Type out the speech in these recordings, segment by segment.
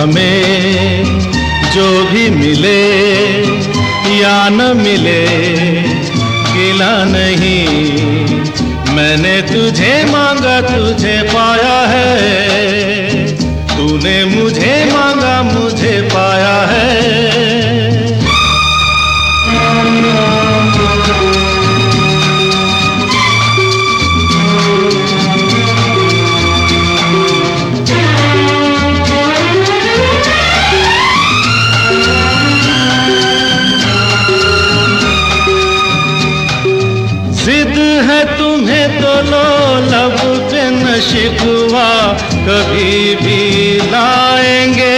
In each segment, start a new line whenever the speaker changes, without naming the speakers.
हमें जो भी मिले या न मिले गिला नहीं। मैंने तुझे मांगा तुझे पाया है, तूने मुझे मांगा मुझे पाया है। जिद है तुम्हें तो लो लब पे न शिकवा कभी भी लाएंगे,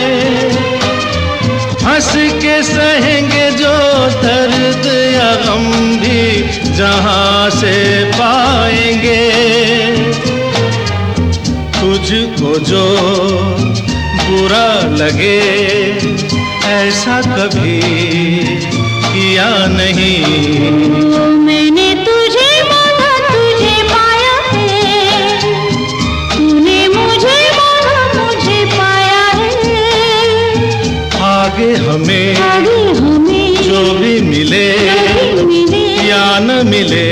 हंस के सहेंगे जो दर्द या गम भी जहां से पाएंगे। तुझको जो बुरा लगे ऐसा कभी किया नहीं।
मैंने तुझे मांगा तुझे पाया है, तूने मुझे मांगा मुझे पाया है।
आगे हमें
जो भी
मिले या न मिले